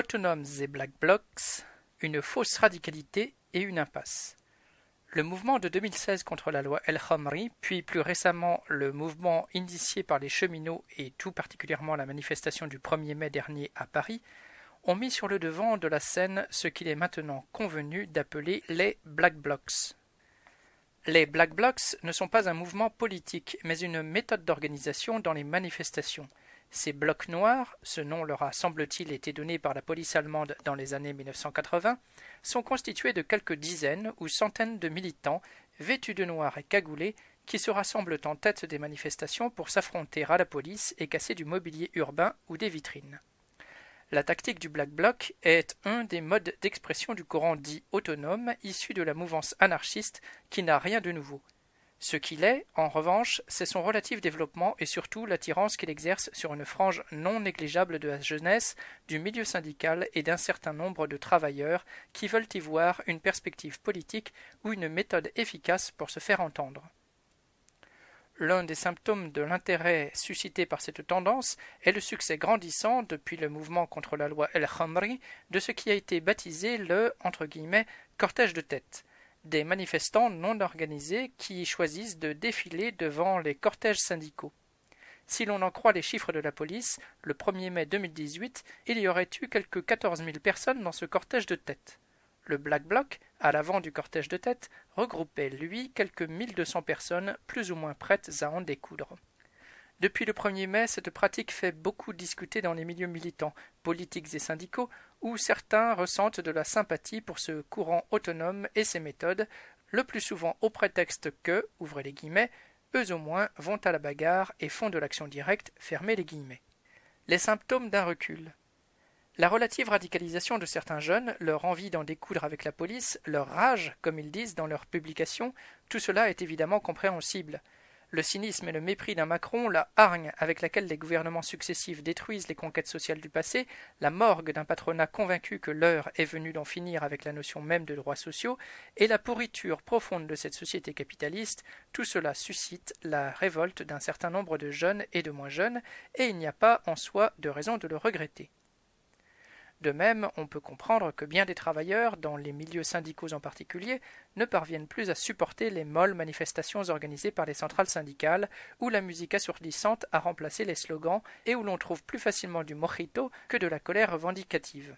Autonomes et Black Blocs, une fausse radicalité et une impasse. Le mouvement de 2016 contre la loi El Khomri, puis plus récemment le mouvement initié par les cheminots et tout particulièrement la manifestation du 1er mai dernier à Paris, ont mis sur le devant de la scène ce qu'il est maintenant convenu d'appeler les Black Blocs. Les Black Blocs ne sont pas un mouvement politique, mais une méthode d'organisation dans les manifestations. Ces blocs noirs, ce nom leur a semble-t-il été donné par la police allemande dans les années 1980, sont constitués de quelques dizaines ou centaines de militants, vêtus de noir et cagoulés, qui se rassemblent en tête des manifestations pour s'affronter à la police et casser du mobilier urbain ou des vitrines. La tactique du Black Bloc est un des modes d'expression du courant dit autonome, issu de la mouvance anarchiste, qui n'a rien de nouveau. Ce qu'il est, en revanche, c'est son relatif développement et surtout l'attirance qu'il exerce sur une frange non négligeable de la jeunesse, du milieu syndical et d'un certain nombre de travailleurs qui veulent y voir une perspective politique ou une méthode efficace pour se faire entendre. L'un des symptômes de l'intérêt suscité par cette tendance est le succès grandissant, depuis le mouvement contre la loi El Khomri, de ce qui a été baptisé le « cortège de tête », des manifestants non organisés qui choisissent de défiler devant les cortèges syndicaux. Si l'on en croit les chiffres de la police, le 1er mai 2018, il y aurait eu quelques 14 000 personnes dans ce cortège de tête. Le Black Bloc, à l'avant du cortège de tête, regroupait, lui, quelques 1200 personnes, plus ou moins prêtes à en découdre. Depuis le 1er mai, cette pratique fait beaucoup discuter dans les milieux militants, politiques et syndicaux, où certains ressentent de la sympathie pour ce courant autonome et ses méthodes, le plus souvent au prétexte que, ouvrez les guillemets, eux au moins vont à la bagarre et font de l'action directe, fermez les guillemets. Les symptômes d'un recul. La relative radicalisation de certains jeunes, leur envie d'en découdre avec la police, leur rage, comme ils disent dans leurs publications, tout cela est évidemment compréhensible. Le cynisme et le mépris d'un Macron, la hargne avec laquelle les gouvernements successifs détruisent les conquêtes sociales du passé, la morgue d'un patronat convaincu que l'heure est venue d'en finir avec la notion même de droits sociaux, et la pourriture profonde de cette société capitaliste, tout cela suscite la révolte d'un certain nombre de jeunes et de moins jeunes, et il n'y a pas en soi de raison de le regretter. De même, on peut comprendre que bien des travailleurs, dans les milieux syndicaux en particulier, ne parviennent plus à supporter les molles manifestations organisées par les centrales syndicales, où la musique assourdissante a remplacé les slogans et où l'on trouve plus facilement du mojito que de la colère revendicative.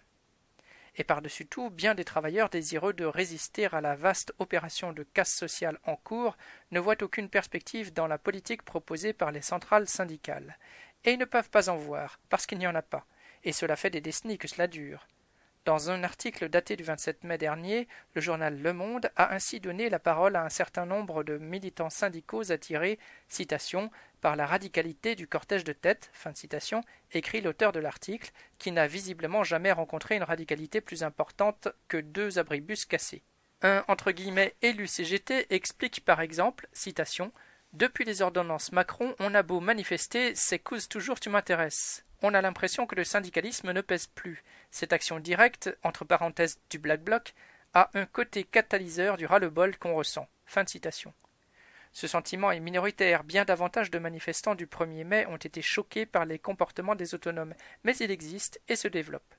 Et par-dessus tout, bien des travailleurs désireux de résister à la vaste opération de casse sociale en cours ne voient aucune perspective dans la politique proposée par les centrales syndicales. Et ils ne peuvent pas en voir, parce qu'il n'y en a pas. Et cela fait des décennies que cela dure. Dans un article daté du 27 mai dernier, le journal Le Monde a ainsi donné la parole à un certain nombre de militants syndicaux attirés, citation, par la radicalité du cortège de tête, fin de citation, écrit l'auteur de l'article, qui n'a visiblement jamais rencontré une radicalité plus importante que 2 abribus cassés. Un « élu CGT explique par exemple, citation, « Depuis les ordonnances Macron, on a beau manifester, c'est cause toujours tu m'intéresses. On a l'impression que le syndicalisme ne pèse plus. Cette action directe, entre parenthèses du Black Bloc, a un côté catalyseur du ras-le-bol qu'on ressent. » Fin de citation. Ce sentiment est minoritaire, bien davantage de manifestants du 1er mai ont été choqués par les comportements des autonomes, mais il existe et se développe.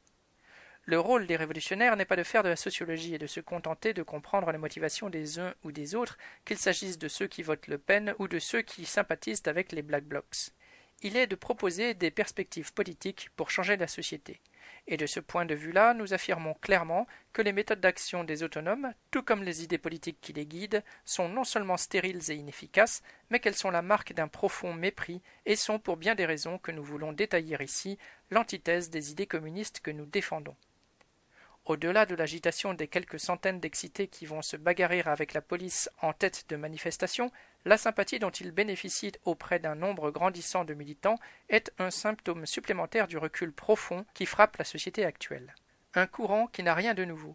Le rôle des révolutionnaires n'est pas de faire de la sociologie et de se contenter de comprendre les motivations des uns ou des autres, qu'il s'agisse de ceux qui votent Le Pen ou de ceux qui sympathisent avec les Black Blocs. Il est de proposer des perspectives politiques pour changer la société. Et de ce point de vue-là, nous affirmons clairement que les méthodes d'action des autonomes, tout comme les idées politiques qui les guident, sont non seulement stériles et inefficaces, mais qu'elles sont la marque d'un profond mépris et sont, pour bien des raisons que nous voulons détailler ici, l'antithèse des idées communistes que nous défendons. Au-delà de l'agitation des quelques centaines d'excités qui vont se bagarrer avec la police en tête de manifestation, la sympathie dont ils bénéficient auprès d'un nombre grandissant de militants est un symptôme supplémentaire du recul profond qui frappe la société actuelle. Un courant qui n'a rien de nouveau.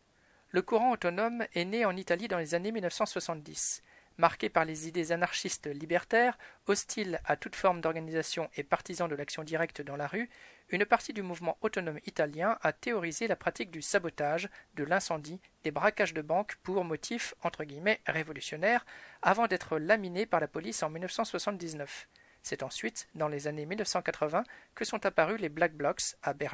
Le courant autonome est né en Italie dans les années 1970. Marqué par les idées anarchistes libertaires, hostile à toute forme d'organisation et partisan de l'action directe dans la rue, une partie du mouvement autonome italien a théorisé la pratique du sabotage, de l'incendie, des braquages de banques pour motifs entre guillemets révolutionnaires, avant d'être laminés par la police en 1979. C'est ensuite, dans les années 1980, que sont apparus les Black Blocs à Berlin,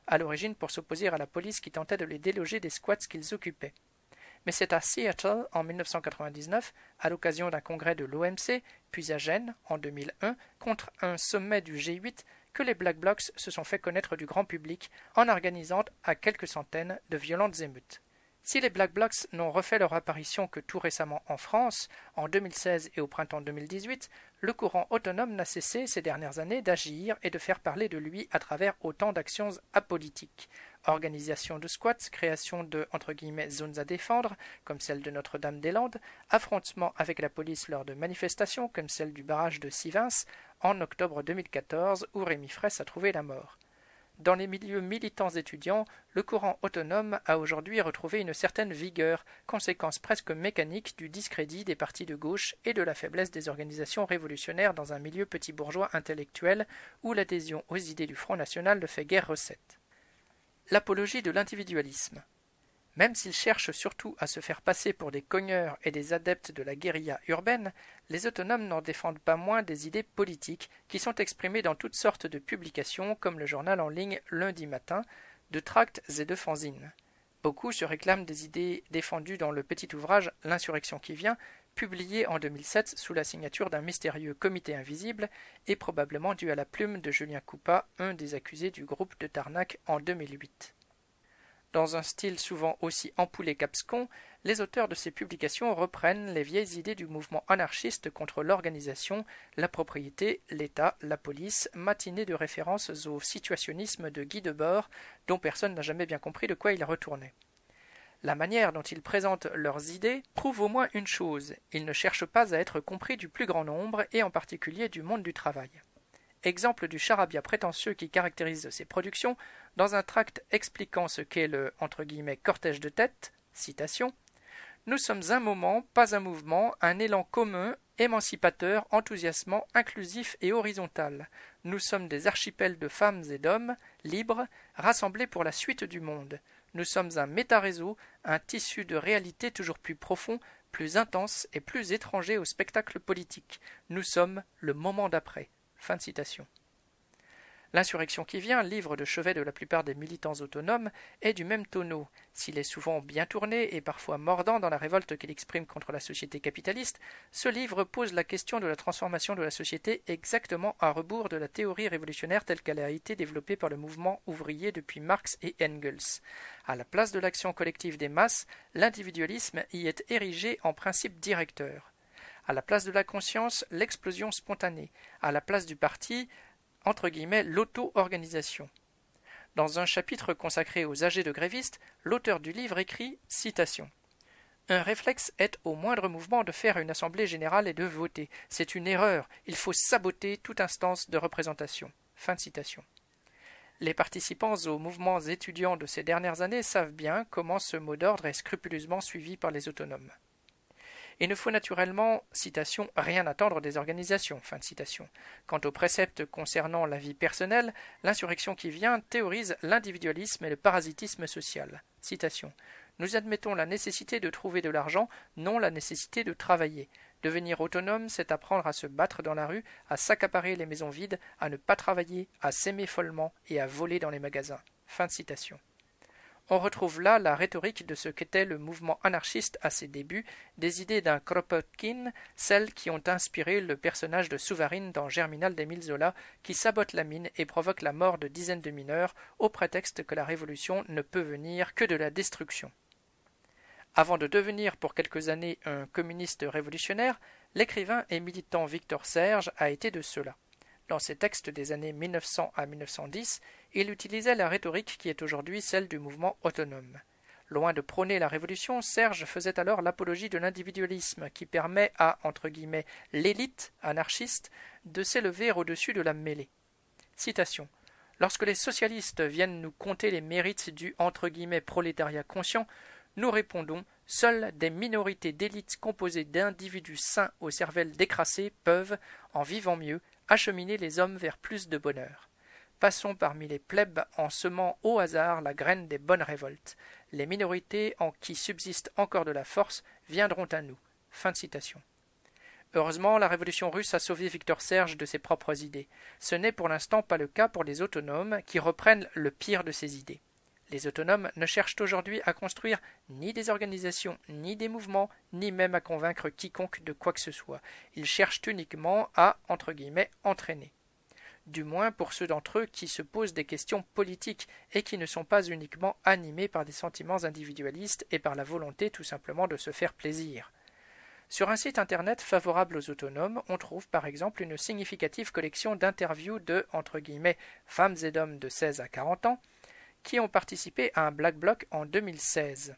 à l'origine pour s'opposer à la police qui tentait de les déloger des squats qu'ils occupaient. Mais c'est à Seattle en 1999, à l'occasion d'un congrès de l'OMC, puis à Gênes en 2001, contre un sommet du G8, que les Black Blocs se sont fait connaître du grand public en organisant à quelques centaines de violentes émeutes. Si les Black Blocs n'ont refait leur apparition que tout récemment en France, en 2016 et au printemps 2018, le courant autonome n'a cessé ces dernières années d'agir et de faire parler de lui à travers autant d'actions apolitiques. Organisation de squats, création de « zones à défendre » comme celle de Notre-Dame-des-Landes, affrontements avec la police lors de manifestations comme celle du barrage de Sivens en octobre 2014 où Rémi Fraisse a trouvé la mort. Dans les milieux militants étudiants, le courant autonome a aujourd'hui retrouvé une certaine vigueur, conséquence presque mécanique du discrédit des partis de gauche et de la faiblesse des organisations révolutionnaires dans un milieu petit bourgeois intellectuel où l'adhésion aux idées du Front National ne fait guère recette. L'apologie de l'individualisme. Même s'ils cherchent surtout à se faire passer pour des cogneurs et des adeptes de la guérilla urbaine, les autonomes n'en défendent pas moins des idées politiques qui sont exprimées dans toutes sortes de publications comme le journal en ligne Lundi Matin, de tracts et de fanzines. Beaucoup se réclament des idées défendues dans le petit ouvrage L'insurrection qui vient, publié en 2007 sous la signature d'un mystérieux comité invisible et probablement dû à la plume de Julien Coupat, un des accusés du groupe de Tarnac en 2008. Dans un style souvent aussi ampoulé qu'abscon, les auteurs de ces publications reprennent les vieilles idées du mouvement anarchiste contre l'organisation, la propriété, l'État, la police, matinée de références au situationnisme de Guy Debord, dont personne n'a jamais bien compris de quoi il retournait. La manière dont ils présentent leurs idées prouve au moins une chose, ils ne cherchent pas à être compris du plus grand nombre et en particulier du monde du travail. Exemple du charabia prétentieux qui caractérise ces productions, dans un tract expliquant ce qu'est le « cortège de tête », citation, « Nous sommes un moment, pas un mouvement, un élan commun, émancipateur, enthousiasmant, inclusif et horizontal. Nous sommes des archipels de femmes et d'hommes, libres, rassemblés pour la suite du monde. Nous sommes un méta-réseau, un tissu de réalité toujours plus profond, plus intense et plus étranger au spectacle politique. Nous sommes le moment d'après. » Fin de citation. L'insurrection qui vient, livre de chevet de la plupart des militants autonomes, est du même tonneau. S'il est souvent bien tourné et parfois mordant dans la révolte qu'il exprime contre la société capitaliste, ce livre pose la question de la transformation de la société exactement à rebours de la théorie révolutionnaire telle qu'elle a été développée par le mouvement ouvrier depuis Marx et Engels. À la place de l'action collective des masses, l'individualisme y est érigé en principe directeur. À la place de la conscience, l'explosion spontanée. À la place du parti, l'auto-organisation. Dans un chapitre consacré aux âgés de grévistes, l'auteur du livre écrit, citation, « Un réflexe est au moindre mouvement de faire une assemblée générale et de voter. C'est une erreur. Il faut saboter toute instance de représentation. » Fin de citation. Les participants aux mouvements étudiants de ces dernières années savent bien comment ce mot d'ordre est scrupuleusement suivi par les autonomes. Il ne faut naturellement, citation, rien attendre des organisations. Fin de citation. Quant aux préceptes concernant la vie personnelle, l'insurrection qui vient théorise l'individualisme et le parasitisme social. Citation. Nous admettons la nécessité de trouver de l'argent, non la nécessité de travailler. Devenir autonome, c'est apprendre à se battre dans la rue, à s'accaparer les maisons vides, à ne pas travailler, à s'aimer follement et à voler dans les magasins. Fin de citation. On retrouve là la rhétorique de ce qu'était le mouvement anarchiste à ses débuts, des idées d'un Kropotkin, celles qui ont inspiré le personnage de Souvarine dans Germinal d'Émile Zola, qui sabote la mine et provoque la mort de dizaines de mineurs, au prétexte que la révolution ne peut venir que de la destruction. Avant de devenir pour quelques années un communiste révolutionnaire, l'écrivain et militant Victor Serge a été de ceux-là. Dans ses textes des années 1900 à 1910, il utilisait la rhétorique qui est aujourd'hui celle du mouvement autonome. Loin de prôner la révolution, Serge faisait alors l'apologie de l'individualisme qui permet à, « l'élite anarchiste de s'élever au-dessus de la mêlée. » Citation. « Lorsque les socialistes viennent nous conter les mérites du « prolétariat conscient », nous répondons « Seules des minorités d'élites composées d'individus sains aux cervelles décrassées peuvent, en vivant mieux, acheminer les hommes vers plus de bonheur. Passons parmi les plebs en semant au hasard la graine des bonnes révoltes. Les minorités en qui subsiste encore de la force viendront à nous. » Fin de citation. Heureusement, la révolution russe a sauvé Victor Serge de ses propres idées. Ce n'est pour l'instant pas le cas pour les autonomes qui reprennent le pire de ces idées. Les autonomes ne cherchent aujourd'hui à construire ni des organisations, ni des mouvements, ni même à convaincre quiconque de quoi que ce soit. Ils cherchent uniquement à, entre guillemets, entraîner. Du moins pour ceux d'entre eux qui se posent des questions politiques et qui ne sont pas uniquement animés par des sentiments individualistes et par la volonté tout simplement de se faire plaisir. Sur un site internet favorable aux autonomes, on trouve par exemple une significative collection d'interviews de, entre guillemets, femmes et d'hommes de 16 à 40 ans qui ont participé à un Black Bloc en 2016.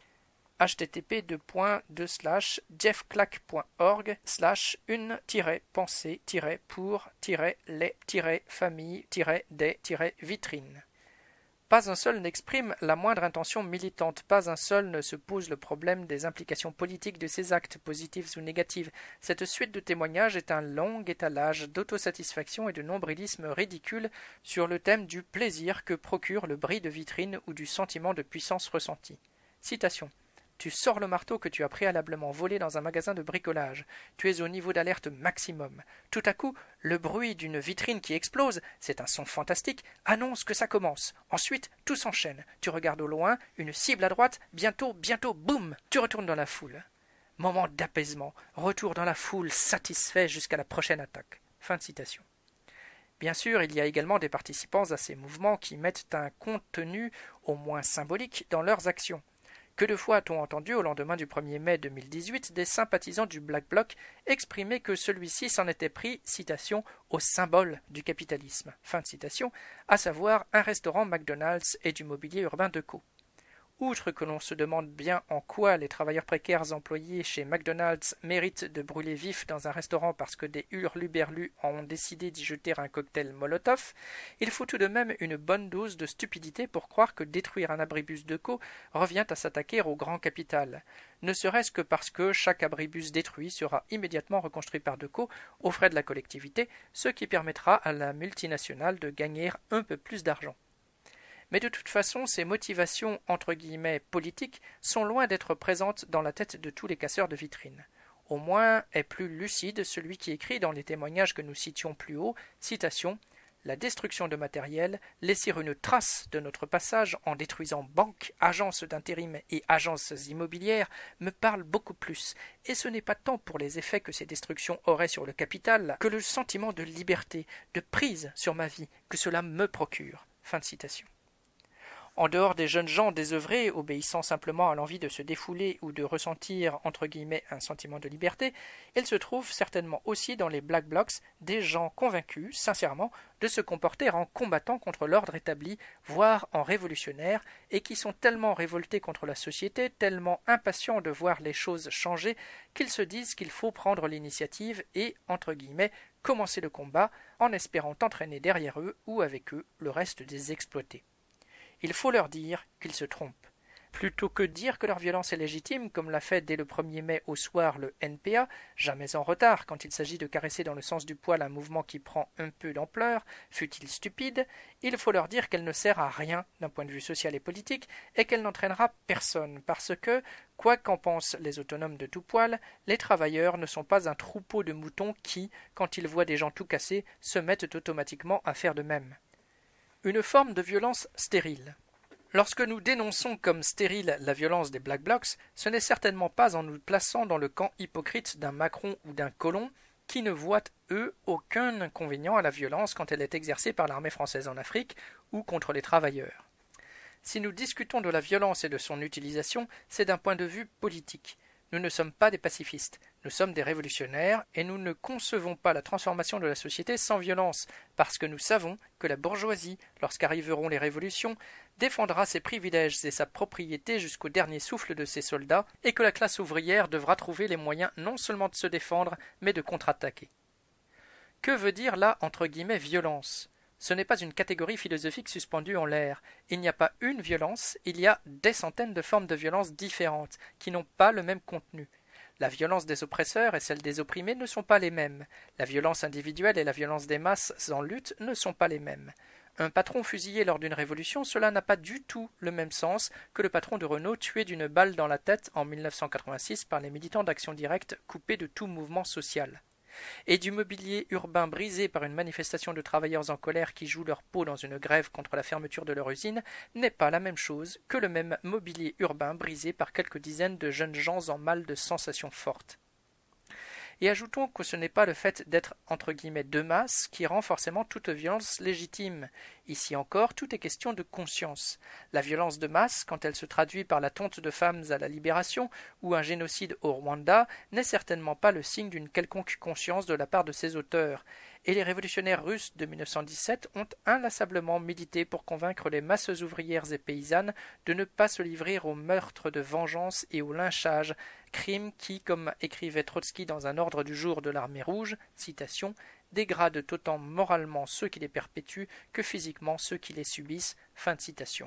http://jeffclack.org/une-pensée-pour-les-familles-des-vitrines. Pas un seul n'exprime la moindre intention militante, pas un seul ne se pose le problème des implications politiques de ces actes, positifs ou négatifs. Cette suite de témoignages est un long étalage d'autosatisfaction et de nombrilisme ridicule sur le thème du plaisir que procure le bris de vitrine ou du sentiment de puissance ressenti. Citation. Tu sors le marteau que tu as préalablement volé dans un magasin de bricolage. Tu es au niveau d'alerte maximum. Tout à coup, le bruit d'une vitrine qui explose, c'est un son fantastique, annonce que ça commence. Ensuite, tout s'enchaîne. Tu regardes au loin, une cible à droite, bientôt, boum, tu retournes dans la foule. Moment d'apaisement, retour dans la foule, satisfait jusqu'à la prochaine attaque. Fin de citation. Bien sûr, il y a également des participants à ces mouvements qui mettent un contenu, au moins symbolique, dans leurs actions. Que de fois a-t-on entendu, au lendemain du 1er mai 2018, des sympathisants du Black Bloc exprimer que celui-ci s'en était pris, citation, au symbole du capitalisme, fin de citation, à savoir un restaurant McDonald's et du mobilier urbain Decaux. Outre que l'on se demande bien en quoi les travailleurs précaires employés chez McDonald's méritent de brûler vifs dans un restaurant parce que des hurluberlus ont décidé d'y jeter un cocktail Molotov, il faut tout de même une bonne dose de stupidité pour croire que détruire un abribus Decaux revient à s'attaquer au grand capital, ne serait-ce que parce que chaque abribus détruit sera immédiatement reconstruit par Decaux aux frais de la collectivité, ce qui permettra à la multinationale de gagner un peu plus d'argent. Mais de toute façon, ces motivations entre guillemets politiques sont loin d'être présentes dans la tête de tous les casseurs de vitrines. Au moins est plus lucide celui qui écrit dans les témoignages que nous citions plus haut, citation, « La destruction de matériel, laisser une trace de notre passage en détruisant banques, agences d'intérim et agences immobilières me parle beaucoup plus, et ce n'est pas tant pour les effets que ces destructions auraient sur le capital que le sentiment de liberté, de prise sur ma vie que cela me procure. » Fin de citation. En dehors des jeunes gens désœuvrés, obéissant simplement à l'envie de se défouler ou de ressentir, entre guillemets, un sentiment de liberté, il se trouve certainement aussi dans les Black Blocs des gens convaincus, sincèrement, de se comporter en combattant contre l'ordre établi, voire en révolutionnaires, et qui sont tellement révoltés contre la société, tellement impatients de voir les choses changer, qu'ils se disent qu'il faut prendre l'initiative et, entre guillemets, commencer le combat, en espérant entraîner derrière eux ou avec eux le reste des exploités. Il faut leur dire qu'ils se trompent. Plutôt que dire que leur violence est légitime, comme l'a fait dès le 1er mai au soir le NPA, jamais en retard quand il s'agit de caresser dans le sens du poil un mouvement qui prend un peu d'ampleur, fût-il stupide, il faut leur dire qu'elle ne sert à rien d'un point de vue social et politique et qu'elle n'entraînera personne, parce que, quoi qu'en pensent les autonomes de tout poil, les travailleurs ne sont pas un troupeau de moutons qui, quand ils voient des gens tout cassés, se mettent automatiquement à faire de même. Une forme de violence stérile. Lorsque nous dénonçons comme stérile la violence des Black Blocs, ce n'est certainement pas en nous plaçant dans le camp hypocrite d'un Macron ou d'un Colomb qui ne voient, eux, aucun inconvénient à la violence quand elle est exercée par l'armée française en Afrique ou contre les travailleurs. Si nous discutons de la violence et de son utilisation, c'est d'un point de vue politique. Nous ne sommes pas des pacifistes, nous sommes des révolutionnaires et nous ne concevons pas la transformation de la société sans violence, parce que nous savons que la bourgeoisie, lorsqu'arriveront les révolutions, défendra ses privilèges et sa propriété jusqu'au dernier souffle de ses soldats, et que la classe ouvrière devra trouver les moyens non seulement de se défendre, mais de contre-attaquer. Que veut dire là, entre guillemets, violence ? Ce n'est pas une catégorie philosophique suspendue en l'air. Il n'y a pas une violence, il y a des centaines de formes de violence différentes, qui n'ont pas le même contenu. La violence des oppresseurs et celle des opprimés ne sont pas les mêmes. La violence individuelle et la violence des masses en lutte ne sont pas les mêmes. Un patron fusillé lors d'une révolution, cela n'a pas du tout le même sens que le patron de Renault tué d'une balle dans la tête en 1986 par les militants d'Action Directe coupés de tout mouvement social. Et du mobilier urbain brisé par une manifestation de travailleurs en colère qui jouent leur peau dans une grève contre la fermeture de leur usine n'est pas la même chose que le même mobilier urbain brisé par quelques dizaines de jeunes gens en mal de sensations fortes. Et ajoutons que ce n'est pas le fait d'être entre guillemets de masse qui rend forcément toute violence légitime. Ici encore, tout est question de conscience. La violence de masse, quand elle se traduit par la tonte de femmes à la Libération ou un génocide au Rwanda, n'est certainement pas le signe d'une quelconque conscience de la part de ses auteurs. Et les révolutionnaires russes de 1917 ont inlassablement milité pour convaincre les masses ouvrières et paysannes de ne pas se livrer aux meurtres de vengeance et au lynchage, crimes qui, comme écrivait Trotsky dans un ordre du jour de l'armée rouge, citation, dégradent autant moralement ceux qui les perpétuent que physiquement ceux qui les subissent. Fin de citation.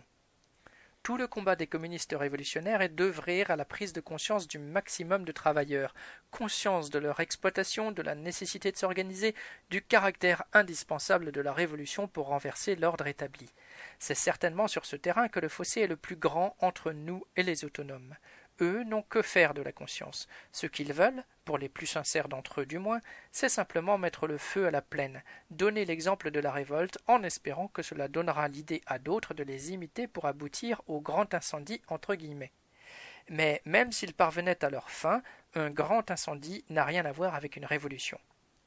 Tout le combat des communistes révolutionnaires est d'œuvrer à la prise de conscience du maximum de travailleurs, conscience de leur exploitation, de la nécessité de s'organiser, du caractère indispensable de la révolution pour renverser l'ordre établi. C'est certainement sur ce terrain que le fossé est le plus grand entre nous et les autonomes. Eux n'ont que faire de la conscience. Ce qu'ils veulent, pour les plus sincères d'entre eux du moins, c'est simplement mettre le feu à la plaine, donner l'exemple de la révolte en espérant que cela donnera l'idée à d'autres de les imiter pour aboutir au grand incendie entre guillemets. Mais même s'ils parvenaient à leur fin, un grand incendie n'a rien à voir avec une révolution.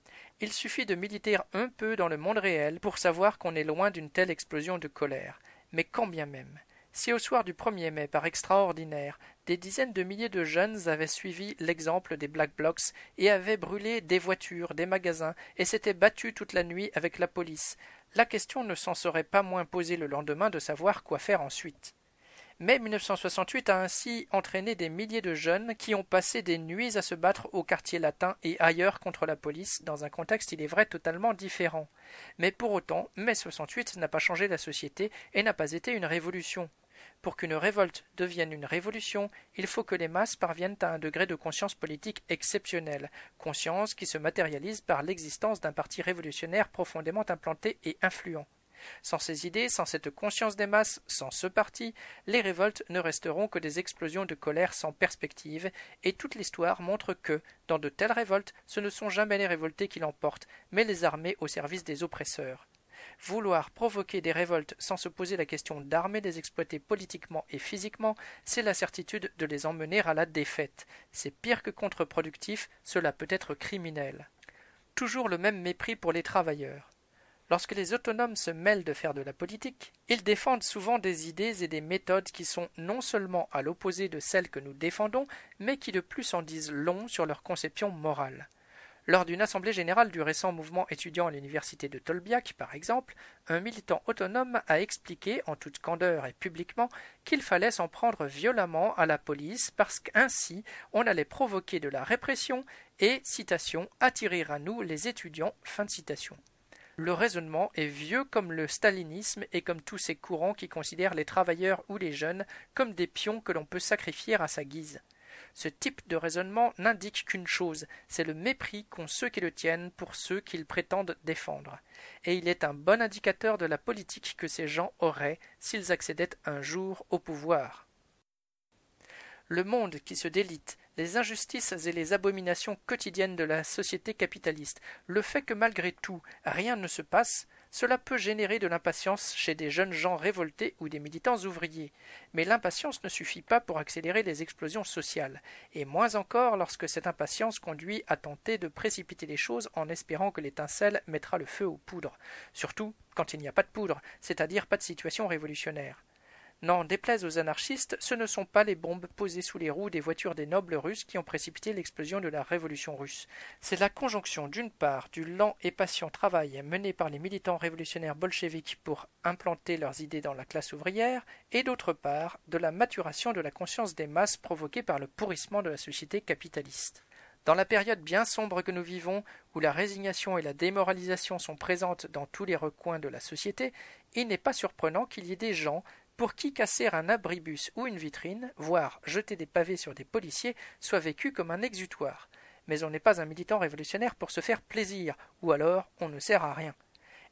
Il suffit de militer un peu dans le monde réel pour savoir qu'on est loin d'une telle explosion de colère. Mais quand bien même, si au soir du 1er mai, par extraordinaire, des dizaines de milliers de jeunes avaient suivi l'exemple des Black Blocs et avaient brûlé des voitures, des magasins et s'étaient battus toute la nuit avec la police, la question ne s'en serait pas moins posée le lendemain de savoir quoi faire ensuite. Mais 1968 a ainsi entraîné des milliers de jeunes qui ont passé des nuits à se battre au quartier latin et ailleurs contre la police, dans un contexte, il est vrai, totalement différent. Mais pour autant, mai 68 n'a pas changé la société et n'a pas été une révolution. Pour qu'une révolte devienne une révolution, il faut que les masses parviennent à un degré de conscience politique exceptionnel, conscience qui se matérialise par l'existence d'un parti révolutionnaire profondément implanté et influent. Sans ces idées, sans cette conscience des masses, sans ce parti, les révoltes ne resteront que des explosions de colère sans perspective, et toute l'histoire montre que, dans de telles révoltes, ce ne sont jamais les révoltés qui l'emportent, mais les armées au service des oppresseurs. Vouloir provoquer des révoltes sans se poser la question d'armer les exploités politiquement et physiquement, c'est la certitude de les emmener à la défaite. C'est pire que contre-productif, cela peut être criminel. Toujours le même mépris pour les travailleurs. Lorsque les autonomes se mêlent de faire de la politique, ils défendent souvent des idées et des méthodes qui sont non seulement à l'opposé de celles que nous défendons, mais qui de plus en disent long sur leur conception morale. Lors d'une assemblée générale du récent mouvement étudiant à l'université de Tolbiac, par exemple, un militant autonome a expliqué, en toute candeur et publiquement, qu'il fallait s'en prendre violemment à la police parce qu'ainsi on allait provoquer de la répression et, citation, attirer à nous les étudiants, fin de citation. Le raisonnement est vieux comme le stalinisme et comme tous ces courants qui considèrent les travailleurs ou les jeunes comme des pions que l'on peut sacrifier à sa guise. Ce type de raisonnement n'indique qu'une chose, c'est le mépris qu'ont ceux qui le tiennent pour ceux qu'ils prétendent défendre. Et il est un bon indicateur de la politique que ces gens auraient s'ils accédaient un jour au pouvoir. Le monde qui se délite, les injustices et les abominations quotidiennes de la société capitaliste, le fait que malgré tout rien ne se passe, cela peut générer de l'impatience chez des jeunes gens révoltés ou des militants ouvriers. Mais l'impatience ne suffit pas pour accélérer les explosions sociales, et moins encore lorsque cette impatience conduit à tenter de précipiter les choses en espérant que l'étincelle mettra le feu aux poudres, surtout quand il n'y a pas de poudre, c'est-à-dire pas de situation révolutionnaire. N'en déplaise aux anarchistes, ce ne sont pas les bombes posées sous les roues des voitures des nobles russes qui ont précipité l'explosion de la révolution russe. C'est la conjonction d'une part du lent et patient travail mené par les militants révolutionnaires bolcheviques pour implanter leurs idées dans la classe ouvrière, et d'autre part de la maturation de la conscience des masses provoquée par le pourrissement de la société capitaliste. Dans la période bien sombre que nous vivons, où la résignation et la démoralisation sont présentes dans tous les recoins de la société, il n'est pas surprenant qu'il y ait des gens pour qui casser un abribus ou une vitrine, voire jeter des pavés sur des policiers, soit vécu comme un exutoire. Mais on n'est pas un militant révolutionnaire pour se faire plaisir, ou alors on ne sert à rien.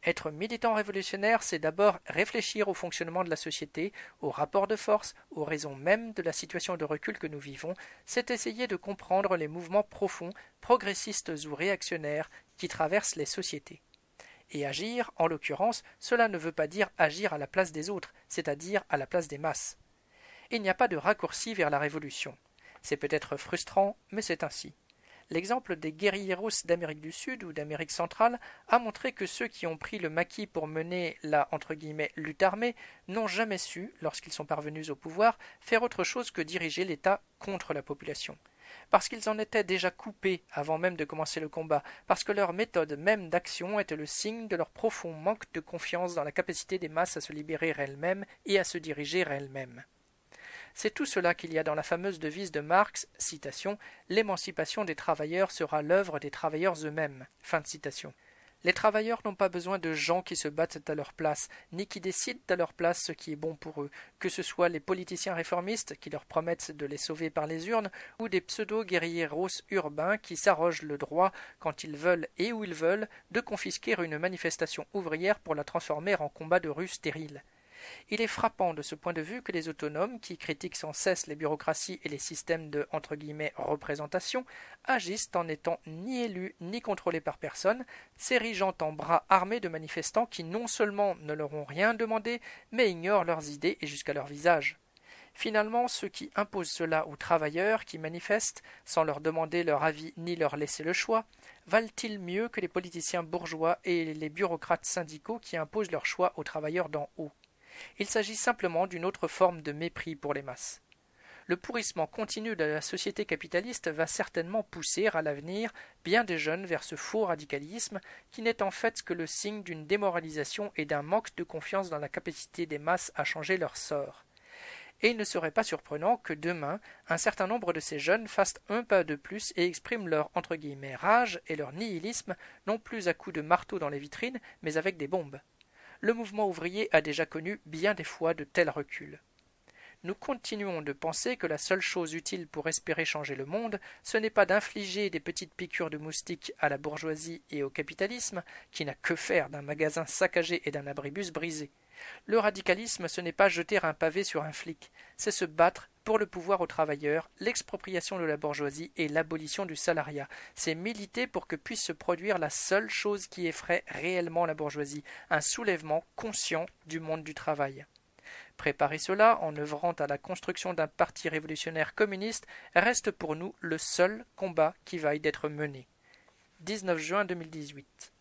Être militant révolutionnaire, c'est d'abord réfléchir au fonctionnement de la société, aux rapports de force, aux raisons mêmes de la situation de recul que nous vivons, c'est essayer de comprendre les mouvements profonds, progressistes ou réactionnaires qui traversent les sociétés. Et agir, en l'occurrence, cela ne veut pas dire agir à la place des autres, c'est-à-dire à la place des masses. Il n'y a pas de raccourci vers la révolution. C'est peut-être frustrant, mais c'est ainsi. L'exemple des guérilleros d'Amérique du Sud ou d'Amérique centrale a montré que ceux qui ont pris le maquis pour mener la « lutte armée » n'ont jamais su, lorsqu'ils sont parvenus au pouvoir, faire autre chose que diriger l'État contre la population. Parce qu'ils en étaient déjà coupés avant même de commencer le combat, parce que leur méthode même d'action était le signe de leur profond manque de confiance dans la capacité des masses à se libérer elles-mêmes et à se diriger elles-mêmes. C'est tout cela qu'il y a dans la fameuse devise de Marx, citation, « L'émancipation des travailleurs sera l'œuvre des travailleurs eux-mêmes ». Fin de citation. Les travailleurs n'ont pas besoin de gens qui se battent à leur place, ni qui décident à leur place ce qui est bon pour eux, que ce soit les politiciens réformistes qui leur promettent de les sauver par les urnes, ou des pseudo-guérilleros urbains qui s'arrogent le droit, quand ils veulent et où ils veulent, de confisquer une manifestation ouvrière pour la transformer en combat de rue stérile. Il est frappant de ce point de vue que les autonomes, qui critiquent sans cesse les bureaucraties et les systèmes de « représentation », agissent en n'étant ni élus ni contrôlés par personne, s'érigeant en bras armés de manifestants qui non seulement ne leur ont rien demandé, mais ignorent leurs idées et jusqu'à leur visage. Finalement, ceux qui imposent cela aux travailleurs qui manifestent, sans leur demander leur avis ni leur laisser le choix, valent-ils mieux que les politiciens bourgeois et les bureaucrates syndicaux qui imposent leur choix aux travailleurs d'en haut? Il s'agit simplement d'une autre forme de mépris pour les masses. Le pourrissement continu de la société capitaliste va certainement pousser à l'avenir bien des jeunes vers ce faux radicalisme qui n'est en fait que le signe d'une démoralisation et d'un manque de confiance dans la capacité des masses à changer leur sort. Et il ne serait pas surprenant que demain, un certain nombre de ces jeunes fassent un pas de plus et expriment leur « rage » et leur nihilisme, non plus à coups de marteau dans les vitrines, mais avec des bombes. Le mouvement ouvrier a déjà connu bien des fois de tels reculs. Nous continuons de penser que la seule chose utile pour espérer changer le monde, ce n'est pas d'infliger des petites piqûres de moustiques à la bourgeoisie et au capitalisme, qui n'a que faire d'un magasin saccagé et d'un abribus brisé. Le radicalisme, ce n'est pas jeter un pavé sur un flic, c'est se battre pour le pouvoir aux travailleurs, l'expropriation de la bourgeoisie et l'abolition du salariat. C'est militer pour que puisse se produire la seule chose qui effraie réellement la bourgeoisie, un soulèvement conscient du monde du travail. Préparer cela en œuvrant à la construction d'un parti révolutionnaire communiste reste pour nous le seul combat qui vaille d'être mené. 19 juin 2018.